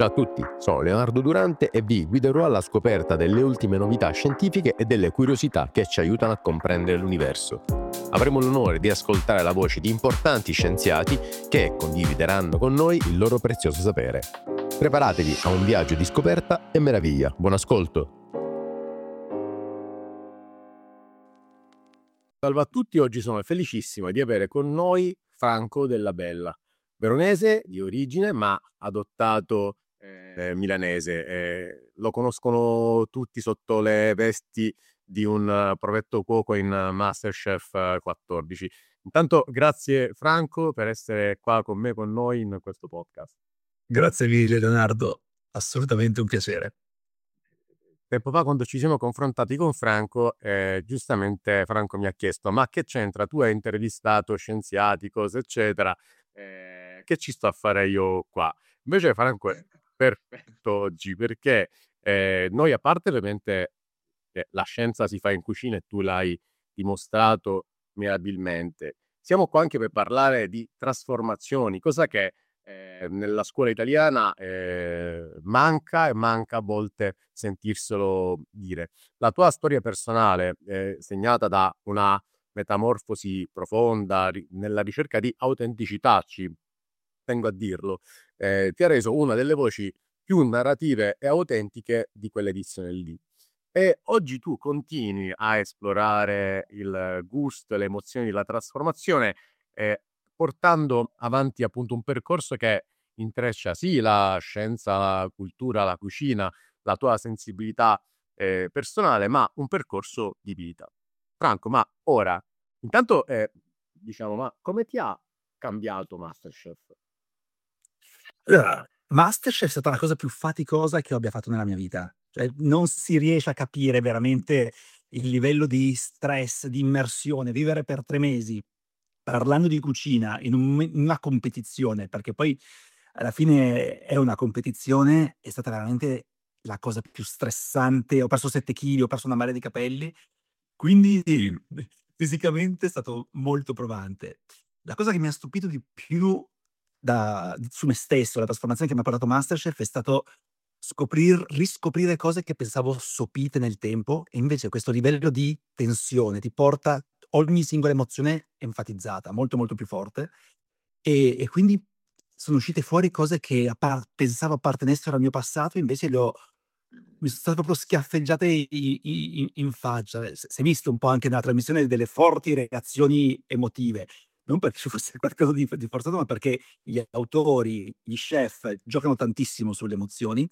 Ciao a tutti, sono Leonardo Durante e vi guiderò alla scoperta delle ultime novità scientifiche e delle curiosità che ci aiutano a comprendere l'universo. Avremo l'onore di ascoltare la voce di importanti scienziati che condivideranno con noi il loro prezioso sapere. Preparatevi a un viaggio di scoperta e meraviglia. Buon ascolto! Salve a tutti, oggi sono felicissimo di avere con noi Franco Della Bella, veronese di origine ma adottato milanese. Lo conoscono tutti sotto le vesti di un provetto cuoco in MasterChef 14. Intanto grazie Franco per essere qua con me, con noi in questo podcast. Grazie mille Leonardo, assolutamente un piacere. Tempo fa, quando ci siamo confrontati con Franco, giustamente Franco mi ha chiesto: ma che c'entra? Tu hai intervistato scienziati, cose eccetera, che ci sto a fare io qua? Invece Franco è perfetto oggi perché noi, a parte ovviamente la scienza si fa in cucina e tu l'hai dimostrato mirabilmente, siamo qua anche per parlare di trasformazioni, cosa che nella scuola italiana manca a volte sentirselo dire. La tua storia personale, segnata da una metamorfosi profonda nella ricerca di autenticità, ci tengo a dirlo, ti ha reso una delle voci più narrative e autentiche di quell'edizione lì. E oggi tu continui a esplorare il gusto, le emozioni, la trasformazione, portando avanti appunto un percorso che intreccia sì la scienza, la cultura, la cucina, la tua sensibilità personale, ma un percorso di vita. Franco, ma ora, intanto, diciamo, ma come ti ha cambiato MasterChef? Allora, MasterChef è stata la cosa più faticosa che io abbia fatto nella mia vita. Cioè, non si riesce a capire veramente il livello di stress, di immersione, vivere per 3 mesi parlando di cucina in una competizione, perché poi alla fine è una competizione, è stata veramente la cosa più stressante. Ho perso 7 chili, ho perso una marea di capelli, quindi fisicamente è stato molto provante. La cosa che mi ha stupito di più su me stesso, la trasformazione che mi ha portato MasterChef è stato riscoprire cose che pensavo sopite nel tempo, e invece questo livello di tensione ti porta ogni singola emozione enfatizzata, molto, molto più forte, e quindi sono uscite fuori cose che pensavo appartenessero al mio passato, invece mi son state proprio schiaffeggiate in faccia. Si è visto un po' anche nella trasmissione delle forti reazioni emotive, non perché ci fosse qualcosa di forzato, ma perché gli autori, gli chef giocano tantissimo sulle emozioni.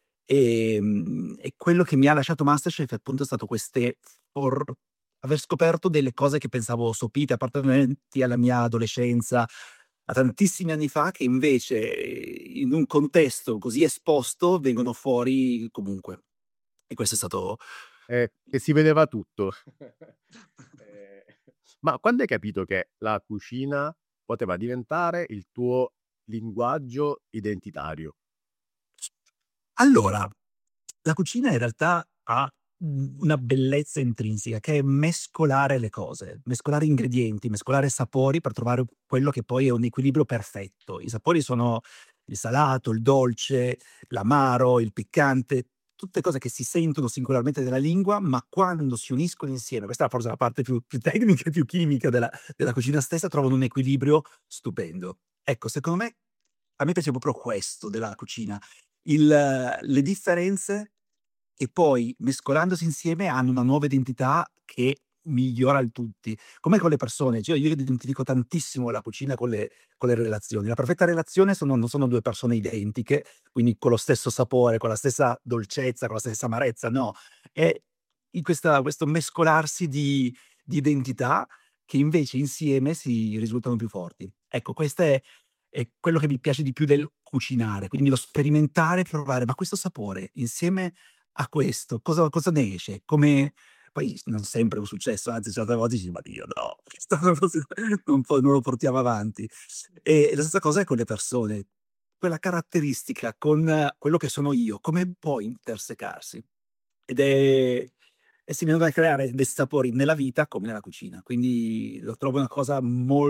E quello che mi ha lasciato MasterChef appunto è stato queste for aver scoperto delle cose che pensavo sopite, appartenenti alla mia adolescenza, a tantissimi anni fa, che invece in un contesto così esposto vengono fuori comunque. E questo è stato Che si vedeva tutto. Ehm, ma quando hai capito che la cucina poteva diventare il tuo linguaggio identitario? allora, la cucina in realtà ha, una bellezza intrinseca che è mescolare le cose, mescolare ingredienti, mescolare sapori per trovare quello che poi è un equilibrio perfetto. I sapori sono il salato, il dolce, l'amaro, il piccante, tutte cose che si sentono singolarmente nella lingua, ma quando si uniscono insieme, questa è forse la parte più tecnica e più chimica della cucina stessa, trovano un equilibrio stupendo. Ecco, secondo me a me piace proprio questo della cucina, le differenze che poi mescolandosi insieme hanno una nuova identità che migliora il tutti. Come con le persone, cioè io identifico tantissimo la cucina con le relazioni. La perfetta relazione non sono 2 persone identiche, quindi con lo stesso sapore, con la stessa dolcezza, con la stessa amarezza, no. È in questo mescolarsi di identità che invece insieme si risultano più forti. Ecco, questa è quello che mi piace di più del cucinare, quindi lo sperimentare, provare: "Ma questo sapore insieme a questo cosa ne esce?" Come poi non sempre è un successo, anzi certe volte dici: "Ma Dio no, questo non lo portiamo avanti." E la stessa cosa è con le persone. Quella caratteristica con quello che sono io, come può intersecarsi? Ed è si vengono a creare dei sapori nella vita come nella cucina, quindi lo trovo una cosa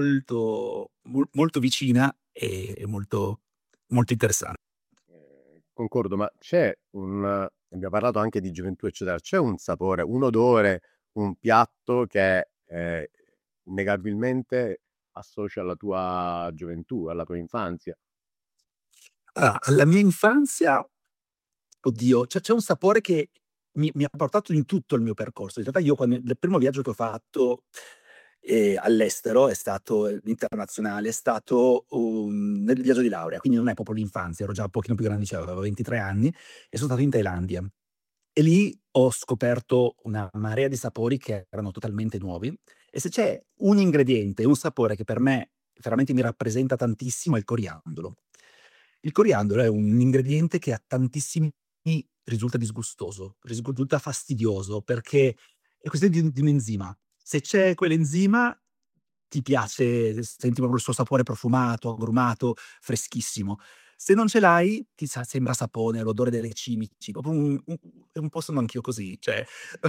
molto molto vicina e molto molto interessan concordo, ma c'è abbiamo parlato anche di gioventù, eccetera, c'è un sapore, un odore, un piatto che, innegabilmente associ alla tua gioventù, alla tua infanzia? Alla mia infanzia, oddio, c'è un sapore che mi ha portato in tutto il mio percorso. In realtà io quando il primo viaggio che ho fatto, all'estero è stato internazionale, è stato nel viaggio di laurea, quindi non è proprio l'infanzia, ero già un pochino più grandicello, avevo 23 anni e sono stato in Thailandia. E lì ho scoperto una marea di sapori che erano totalmente nuovi e se c'è un ingrediente, un sapore che per me veramente mi rappresenta tantissimo è il coriandolo. Il coriandolo è un ingrediente che a tantissimi risulta disgustoso, risulta fastidioso perché è questione di un enzima. Se c'è quell'enzima ti piace, senti proprio il suo sapore profumato, agrumato, freschissimo. Se non ce l'hai, ti sembra sapone, l'odore delle cimici, proprio un po' sono anch'io così, cioè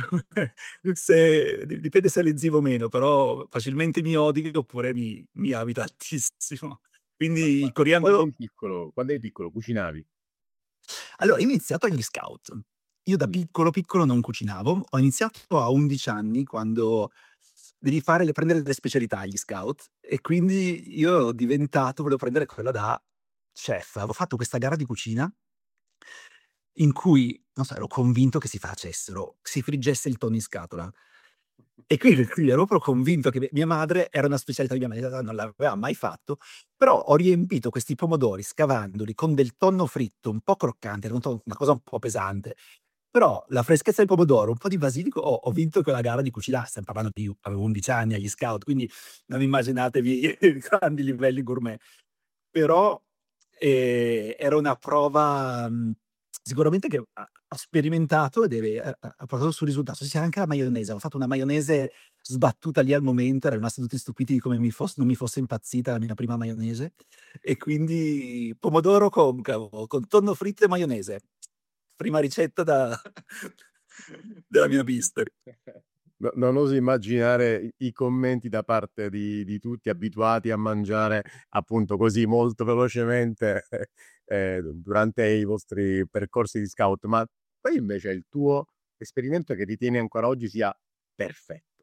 se dipende se è l'enzima o meno, però facilmente mi odi oppure mi ami tantissimo. Quindi Ma il coriandolo. quando eri piccolo cucinavi? Allora, io ho iniziato agli scout. Io da Mh. piccolo, piccolo non cucinavo. Ho iniziato a 11 anni quando devi prendere delle specialità agli scout e quindi io ero diventato volevo prendere quella da chef. Avevo fatto questa gara di cucina in cui, non so, ero convinto che si friggesse il tonno in scatola. E quindi ero proprio convinto che mia madre era una specialità di mia madre, non l'aveva mai fatto, però ho riempito questi pomodori scavandoli con del tonno fritto un po' croccante, era una cosa un po' pesante, però la freschezza del pomodoro, un po' di basilico, ho vinto quella gara di cucina. Stiam parlando di avevo 11 anni agli scout, quindi non immaginatevi grandi livelli gourmet. Però, era una prova, sicuramente che ha sperimentato e ha portato sul risultato. Sì, anche la maionese. Avevo fatto una maionese sbattuta lì al momento, eran rimasti tutti stupiti di come non mi fosse impazzita la mia prima maionese e quindi pomodoro concavo con tonno fritto e maionese. Prima ricetta da della mia mister. Non oso immaginare i commenti da parte di tutti abituati a mangiare appunto così molto velocemente, durante i vostri percorsi di scout, ma poi invece il tuo esperimento che ritieni ancora oggi sia perfetto?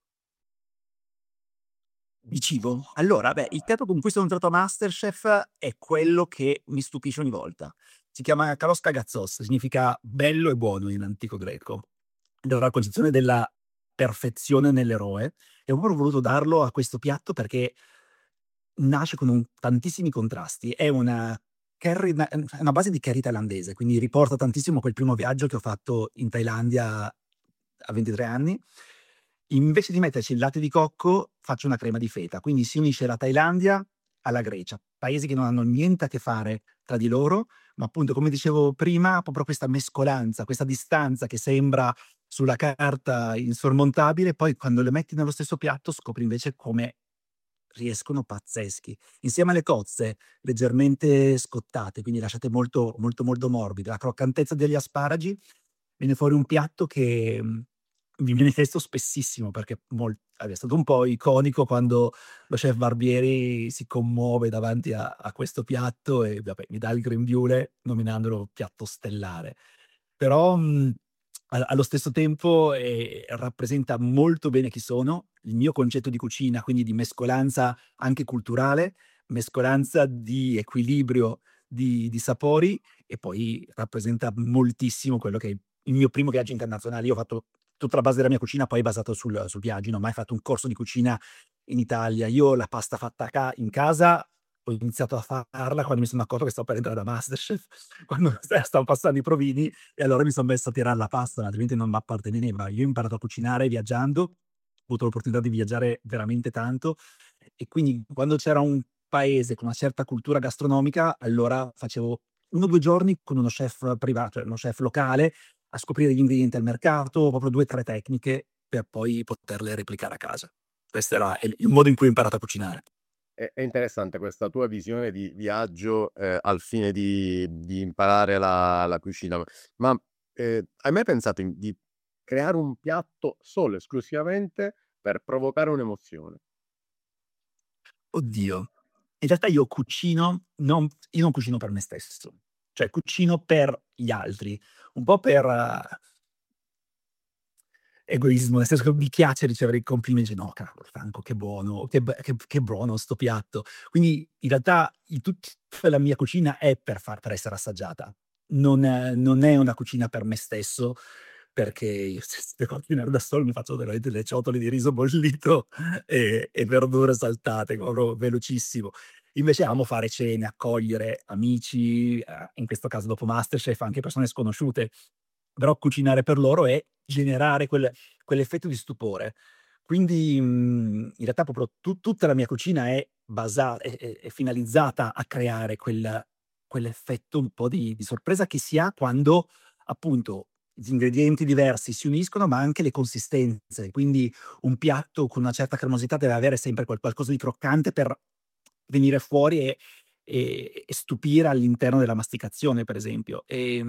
Di cibo? Allora, beh, il piatto con cui sono entrato a MasterChef è quello che mi stupisce ogni volta. Si chiama kalos kagatzos, significa bello e buono in antico greco. Ed è la concezione della perfezione nell'eroe e ho proprio voluto darlo a questo piatto perché nasce con tantissimi contrasti. È una curry è una base di curry thailandese, quindi riporta tantissimo quel primo viaggio che ho fatto in Thailandia a 23 anni. Invece di metterci il latte di cocco, faccio una crema di feta, quindi si unisce la Thailandia alla Grecia, paesi che non hanno niente a che fare tra di loro, ma appunto come dicevo prima, proprio questa mescolanza, questa distanza che sembra sulla carta insormontabile, poi quando le metti nello stesso piatto scopri invece come riescono pazzeschi. Insieme alle cozze leggermente scottate, quindi lasciate molto, molto, molto morbide, la croccantezza degli asparagi, viene fuori un piatto che, mi viene chiesto spessissimo perché è stato un po' iconico quando lo chef Barbieri si commuove davanti a questo piatto e vabbè, mi dà il grembiule nominandolo piatto stellare. Però, allo stesso tempo, rappresenta molto bene chi sono, il mio concetto di cucina, quindi di mescolanza anche culturale, mescolanza di equilibrio di sapori e poi rappresenta moltissimo quello che è il mio primo viaggio internazionale. Io ho fatto tutta la base della mia cucina poi è basato sul viaggio, non ho mai fatto un corso di cucina in Italia. Io la pasta fatta in casa ho iniziato a farla quando mi sono accorto che stavo per entrare da MasterChef, quando stavo passando i provini e allora mi son messo a tirar la pasta, altrimenti non m'apparteneva. Io ho imparato a cucinare viaggiando, ho avuto l'opportunità di viaggiare veramente tanto e quindi quando c'era un paese con una certa cultura gastronomica, allora facevo 1 o 2 giorni con uno chef cioè uno chef locale a scoprire gli ingredienti al mercato, proprio 2, 3 tecniche per poi poterle replicare a casa. Questo era il modo in cui ho imparato a cucinare. È interessante questa tua visione di viaggio, al fine di imparare la cucina. Ma, hai mai pensato di creare un piatto solo esclusivamente per provocare un'emozione? Oddio, in realtà io non cucino per me stesso. cioè cucino per gli altri, un po' per egoismo, nel senso che mi piace ricevere i complimenti, no cavolo Franco che buono, che buono 'sto piatto. Quindi in realtà tutta la mia cucina è per essere assaggiata. Non è una cucina per me stesso, perché io se devo cucinare da solo mi faccio veramente delle ciotole di riso bollito e verdure saltate, proprio velocissimo. Invece amo fare cene, accogliere amici, in questo caso dopo MasterChef anche persone sconosciute, però cucinare per loro è generare quell'effetto di stupore. Quindi, in realtà proprio tutta la mia cucina è finalizzata a creare quell'effetto un po' di sorpresa che si ha quando, appunto, gli ingredienti diversi si uniscono, ma anche le consistenze. Quindi un piatto con una certa cremosità deve avere sempre qualcosa di croccante per venire fuori e stupire all'interno della masticazione, per esempio.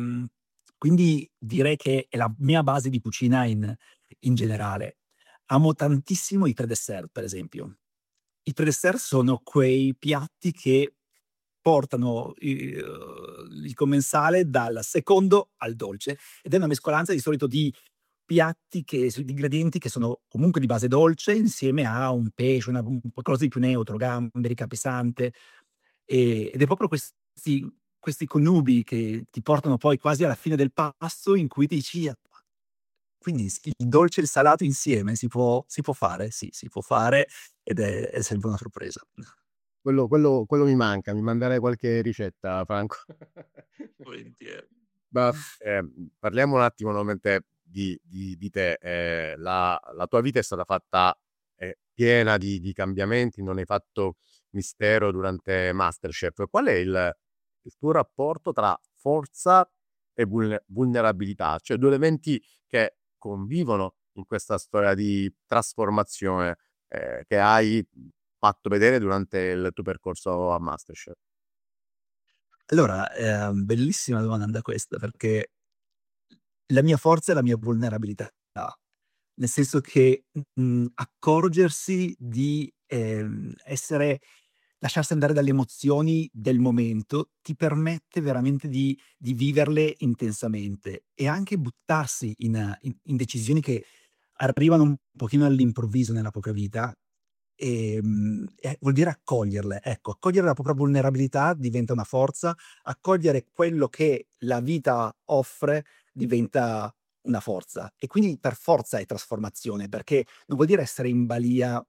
Quindi direi che è la mia base di cucina in generale. Amo tantissimo i pre-dessert, per esempio. I pre-dessert sono quei piatti che portano il commensale dal secondo al dolce, ed è una mescolanza di solito di piatti di ingredienti che sono comunque di base dolce, insieme a un pesce, un qualcosa di più neutro, gamberi, capesante, ed è proprio questi connubi che ti portano poi quasi alla fine del pasto in cui dici: quindi il dolce e il salato insieme si può fare? Sì, si può fare ed è sempre una sorpresa. Quello mi manca, mi manderai qualche ricetta Franco. Volentieri. Ma, parliamo un attimo nuovamente di te. La tua vita è stata fatta piena di cambiamenti, non hai fatto mistero durante MasterChef. Qual è il tuo rapporto tra forza e vulnerabilità? Cioè 2 elementi che convivono in questa storia di trasformazione, che hai fatto vedere durante il tuo percorso a MasterChef. Allora, bellissima domanda questa, perché la mia forza è la mia vulnerabilità, nel senso che, accorgersi di, lasciarsi andare dalle emozioni del momento, ti permette veramente di viverle intensamente e anche buttarsi in decisioni che arrivano un pochino all'improvviso nella propria vita. Vuol dire accoglierle, ecco, accogliere la propria vulnerabilità diventa una forza, accogliere quello che la vita offre diventa una forza. E quindi per forza è trasformazione, perché non vuol dire essere in balia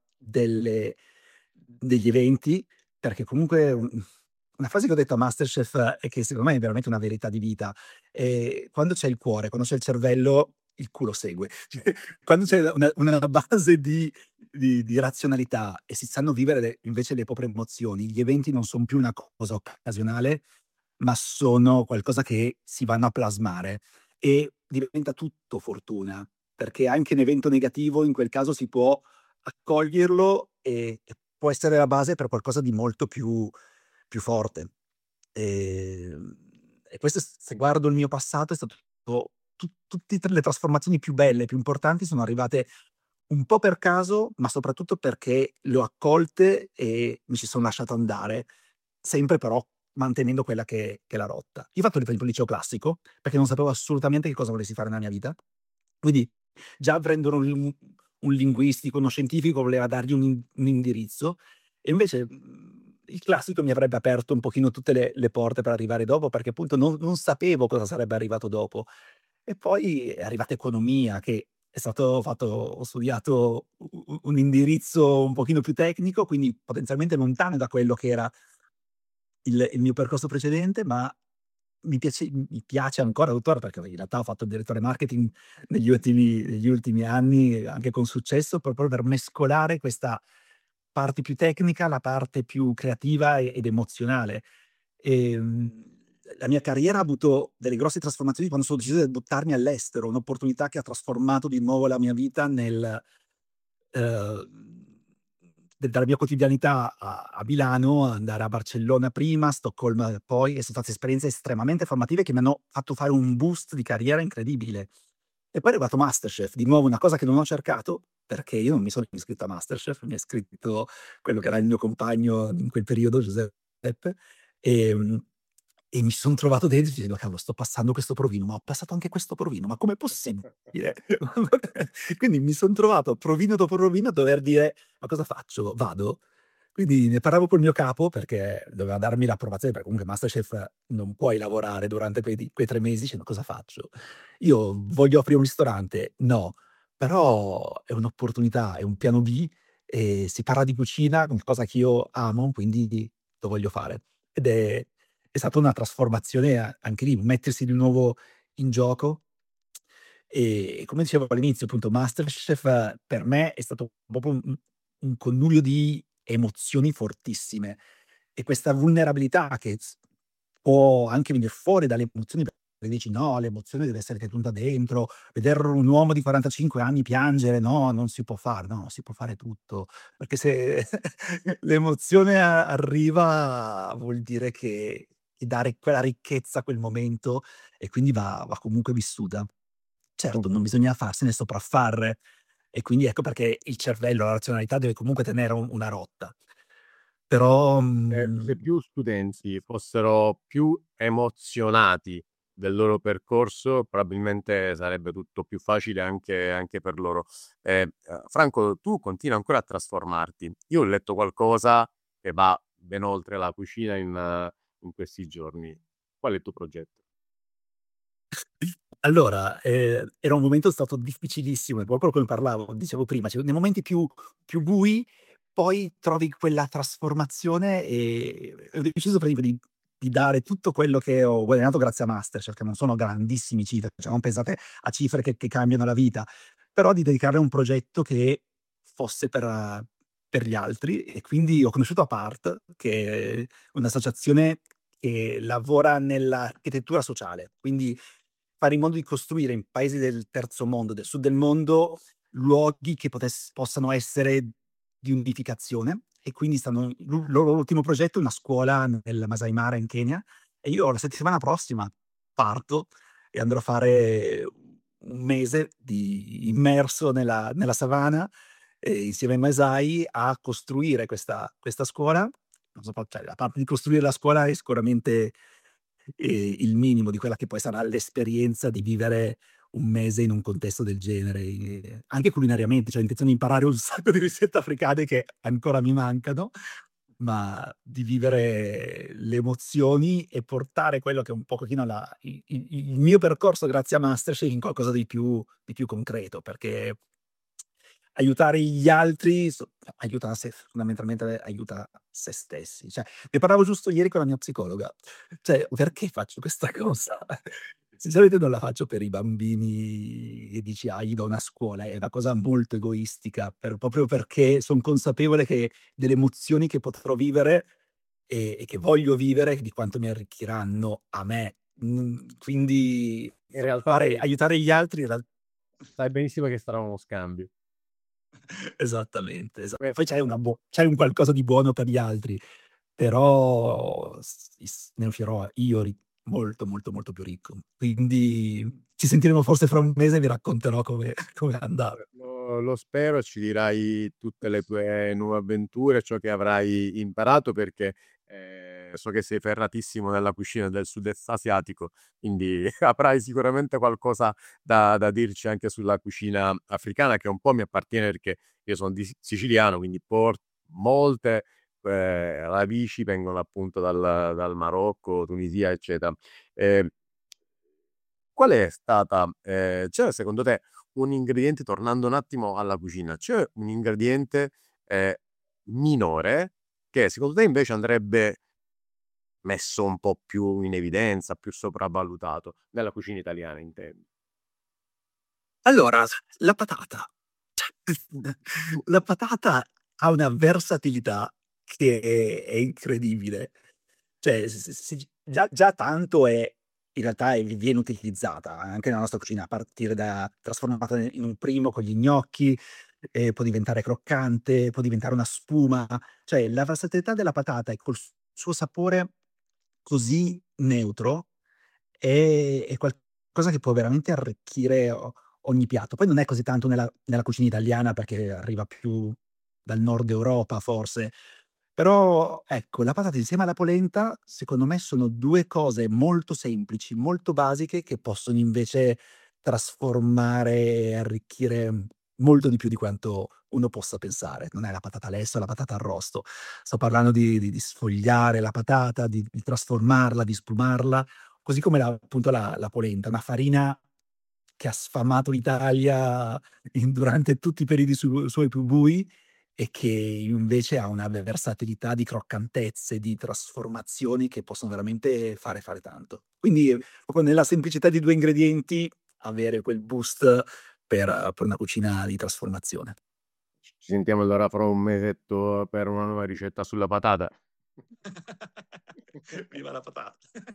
degli eventi, perché comunque una frase che ho detto a MasterChef e che secondo me è veramente una verità di vita: quando c'è il cuore, quando c'è il cervello, il culo segue. Cioè, quando c'è una base di razionalità e si sanno vivere invece le proprie emozioni, gli eventi non son più una cosa occasionale, ma sono qualcosa che si vanno a plasmare e diventa tutto fortuna, perché anche un evento negativo in quel caso si può accoglierlo e può essere la base per qualcosa di molto più forte. E questo, se guardo il mio passato, è stato tutti le trasformazioni più belle, più importanti sono arrivate un po' per caso, ma soprattutto perché le ho accolte e mi ci son lasciato andare, sempre però mantenendo quella che è la rotta. Io ho fatto il liceo classico, perché non sapevo assolutamente che cosa volessi fare nella mia vita. Quindi già prendere un linguistico, uno scientifico voleva dargli un indirizzo, e invece, il classico mi avrebbe aperto un pochino tutte le porte per arrivare dopo, perché appunto non sapevo cosa sarebbe arrivato dopo. E poi è arrivata economia, che è stato fatto ho studiato un indirizzo un pochino più tecnico, quindi potenzialmente lontano da quello che era il mio percorso precedente, ma mi piace ancora tuttora, perché in realtà ho fatto il direttore marketing negli ultimi anni, anche con successo, proprio per mescolare questa parte più tecnica, la parte più creativa ed emozionale. La mia carriera ha avuto delle grosse trasformazioni quando sono deciso di buttarmi all'estero, un'opportunità che ha trasformato di nuovo la mia vita ehm, dalla mia quotidianità a Milano, andare a Barcellona prima, Stoccolma poi, e son state esperienze estremamente formative che mi hanno fatto fare un boost di carriera incredibile. E poi è arrivato MasterChef, di nuovo una cosa che non ho cercato, perché io non mi sono iscritto a MasterChef, mi ha iscritto quello che era il mio compagno in quel periodo, Giuseppe, ehm e mi son trovato dentro dicendo: "Cavolo, sto passando questo provino, ma ho passato anche questo provino, ma com'è possibile?" Quindi mi son trovato provino dopo provino a dover dire: "Ma cosa faccio? Vado?" Quindi ne parlavo col mio capo perché doveva darmi l'approvazione, perché comunque MasterChef non puoi lavorare durante quei 3 mesi dicendo: "Cosa faccio? Io voglio aprire un ristorante? No, però è un'opportunità, è un piano B e si parla di cucina, una cosa che io amo, quindi lo voglio fare." Ed è stata una trasformazione anche lì, mettersi di nuovo in gioco. E come dicevo all'inizio, appunto, MasterChef per me è stato proprio un connubio di emozioni fortissime e questa vulnerabilità che può anche venir fuori dalle emozioni, perché dici: "No, l'emozione deve essere tenuta dentro, vedere un uomo di 45 anni piangere, no, non si può fare." No, si può fare tutto, perché se l'emozione arriva vuol dire che dare quella ricchezza a quel momento e quindi va comunque vissuta. Certo, non Mh-mh. bisogna farsene sopraffare e quindi ecco perché il cervello, la razionalità deve comunque tenere una rotta. Però, Se più studenti fossero più emozionati del loro percorso, probabilmente sarebbe tutto più facile anche per loro. Franco, tu continui ancora a trasformarti. Io ho letto qualcosa che va ben oltre la cucina in questi giorni. Qual è il tuo progetto? allora, era un momento stato difficilissimo, è proprio come parlavo dicevo prima, cioè nei momenti più bui, poi trovi quella trasformazione, ho deciso prima di dare tutto quello che ho guadagnato grazie a MasterChef, che non sono grandissimi cifre, cioè non pensate a cifre che cambiano la vita, però di dedicarle a un progetto che fosse per gli altri e quindi ho conosciuto Apart, che è un'associazione che lavora nell'architettura sociale, quindi fare in modo di costruire in paesi del terzo mondo, del sud del mondo, luoghi che possano essere di unificazione e quindi stanno il loro ultimo progetto è una scuola nel Masai Mara in Kenya e io la settimana prossima parto e andrò a fare un mese di immerso nella savana, insieme ai Masai a costruire questa scuola. Non so, cioè a parte di costruire la scuola è sicuramente, il minimo di quella che poi sarà l'esperienza di vivere un mese in un contesto del genere, anche culinariamente, cioè ho intenzione di imparare un sacco di ricette africane che ancora mi mancano, ma di vivere le emozioni e portare quello che è un pochettino il mio percorso grazie a MasterChef in qualcosa di più concreto, perché aiutare gli altri aiuta se fondamentalmente aiuta se stessi. Cioè, ne parlavo giusto ieri con la mia psicologa. Cioè, perché faccio questa cosa? Sinceramente non la faccio per i bambini e dici: "Ah, gli do una scuola." È una cosa molto egoistica, proprio perché son consapevole che delle emozioni che potrò vivere e che voglio vivere, di quanto mi arricchiranno a me. Quindi In realtà aiutare gli altri in real sai benissimo che sarà uno scambio. esattamente, poi c'hai un qualcosa di buono per gli altri, però ne uscirò io molto, molto, molto più ricco. Quindi ci sentiremo forse fra un mese e vi racconterò come è andata. Lo spero, ci dirai tutte le tue nuove avventure, ciò che avrai imparato perché, so che sei ferratissimo nella cucina del sud-est asiatico, quindi avrai sicuramente qualcosa da dirci anche sulla cucina africana che un po' mi appartiene perché io son di siciliano, quindi molte, radici vengono appunto dal Marocco, Tunisia, eccetera. Ehm Qual è stata c'è secondo te un ingrediente tornando un attimo alla cucina, c'è un ingrediente, ehm, minore che secondo te invece andrebbe messo un po' più in evidenza, più sopravvalutato, nella cucina italiana intendo? Allora, la patata. La patata ha una versatilità che è incredibile. Cioè, già tanto è in realtà viene utilizzata anche nella nostra cucina, a partire da trasformata in un primo con gli gnocchi, può diventare croccante, può diventare una spuma. Cioè, la versatilità della patata e col suo sapore così neutro è qualcosa che può veramente arricchire ogni piatto. Poi non è così tanto nella cucina italiana perché arriva più dal Nord Europa forse, Però ecco, la patata insieme alla polenta, secondo me sono 2 cose molto semplici, molto basiche, che possono invece trasformare e arricchire molto di più di quanto uno possa pensare. Non è la patata lessa o la patata arrosto. Sto parlando di sfogliare la patata, di trasformarla, di spumarla, così come appunto la polenta, una farina che ha sfamato l'Italia durante tutti i periodi suoi più bui e che invece ha una versatilità di croccantezze, di trasformazioni che possono veramente fare tanto. Quindi proprio nella semplicità di 2 ingredienti avere quel boost per una cucina di trasformazione. Ci sentiamo allora fra un mesetto per una nuova ricetta sulla patata. Viva la patata.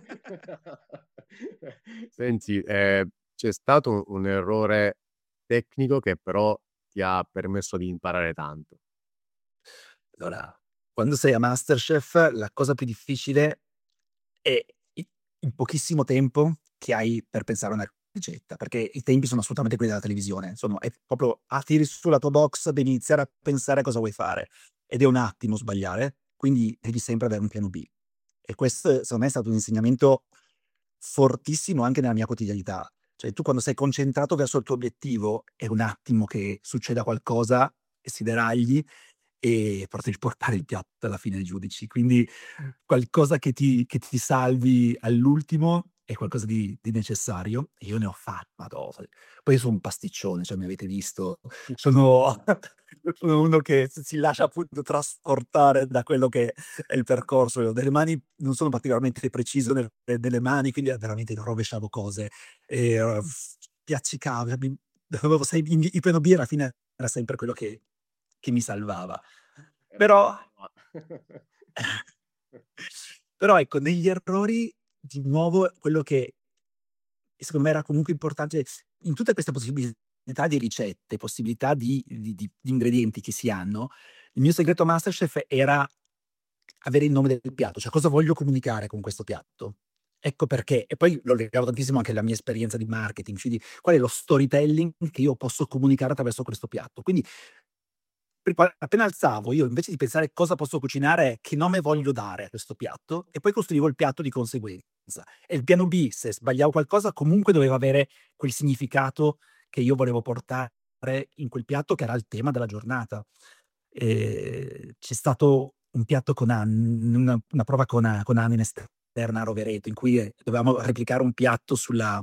Senti, c'è stato un errore tecnico che però ti ha permesso di imparare tanto. Allora, quando sei a MasterChef la cosa più difficile è il pochissimo tempo che hai per pensare a una ricetta, perché i tempi sono assolutamente quelli della televisione. È proprio tiri su la tua box, devi iniziare a pensare a cosa vuoi fare ed è un attimo sbagliare, quindi devi sempre avere un piano B. E questo secondo me è stato un insegnamento fortissimo anche nella mia quotidianità. Cioè tu quando sei concentrato verso il tuo obiettivo è un attimo che succeda qualcosa e si deragli e potevi portare il piatto alla fine ai giudici. Quindi qualcosa che ti salvi all'ultimo è qualcosa di necessario e io ne ho madò, poi io sono un pasticcione, cioè mi avete visto, sono sono uno che si lascia appunto trasportare da quello che è il percorso. Io ho delle mani non sono particolarmente preciso nelle mani, quindi veramente rovesciavo cose e, spiaccicavo, cioè dovevo sai il piano B alla fine era sempre quello che mi salvava. Era quello Però che va. però ecco, negli errori di nuovo quello che secondo me era comunque importante in tutte queste possibilità di ricette, possibilità di ingredienti che si hanno, il mio segreto MasterChef era avere il nome del piatto, cioè cosa voglio comunicare con questo piatto. Ecco perché e poi lo legavo tantissimo anche alla mia esperienza di marketing, quindi qual è lo storytelling che io posso comunicare attraverso questo piatto. Quindi appena alzavo io invece di pensare cosa posso cucinare, che nome voglio dare a questo piatto e poi costruivo il piatto di conseguenza. E il piano B, se sbagliavo qualcosa, comunque doveva avere quel significato che io volevo portare in quel piatto che era il tema della giornata. C'è stato un piatto una prova con Anna in esterna a Rovereto, in cui, dovevamo replicare un piatto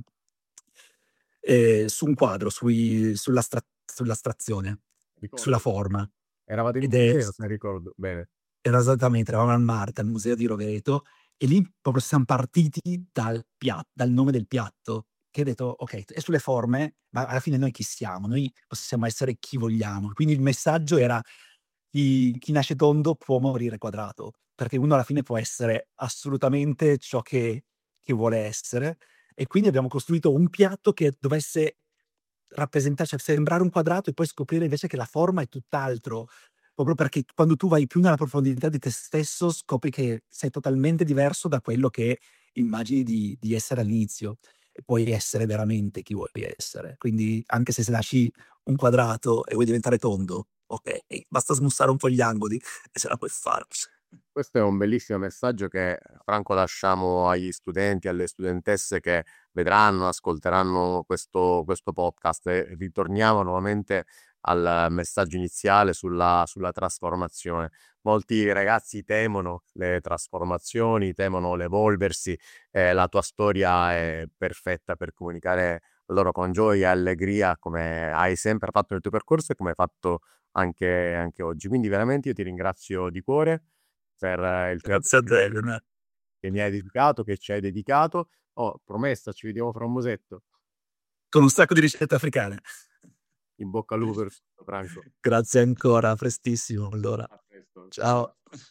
su un quadro, sull'astrazione, sulla Ricordo. forma. Eravate in Ed è museo, se ricordo bene. era esattamente, eravamo al Marte, al museo di Rovereto, e lì proprio siam partiti dal nome del piatto, che ho detto: "Okay, è sulle forme, ma alla fine noi chi siamo? Noi possiamo essere chi vogliamo". Quindi il messaggio era: chi nasce tondo può morire quadrato, perché uno alla fine può essere assolutamente ciò che vuole essere. E quindi abbiamo costruito un piatto che dovesse cioè sembrare un quadrato e poi scoprire invece che la forma è tutt'altro. Proprio perché quando tu vai più nella profondità di te stesso, scopri che sei totalmente diverso da quello che immagini di essere all'inizio e puoi essere veramente chi vuoi essere. Quindi anche se nasci un quadrato e vuoi diventare tondo, okay, basta smussare un po' gli angoli e ce la puoi fare. Questo è un bellissimo messaggio che, Franco, lasciamo agli studenti, alle studentesse che vedranno, ascolteranno questo podcast e ritorniamo nuovamente al messaggio iniziale sulla trasformazione. Molti ragazzi temono le trasformazioni, temono l'evolversi, la tua storia è perfetta per comunicare loro con gioia e allegria, come hai sempre fatto nel tuo percorso e come hai fatto anche oggi. Quindi veramente io ti ringrazio di cuore per il tempo Grazie a te, Leonardo. che mi hai dedicato, che ci hai dedicato. Oh, promessa, ci vediamo fra un musetto. Con un sacco di ricette africane. In bocca al lupo per tutto, Franco. Grazie ancora, a prestissimo allora. A presto, ciao. Ciao.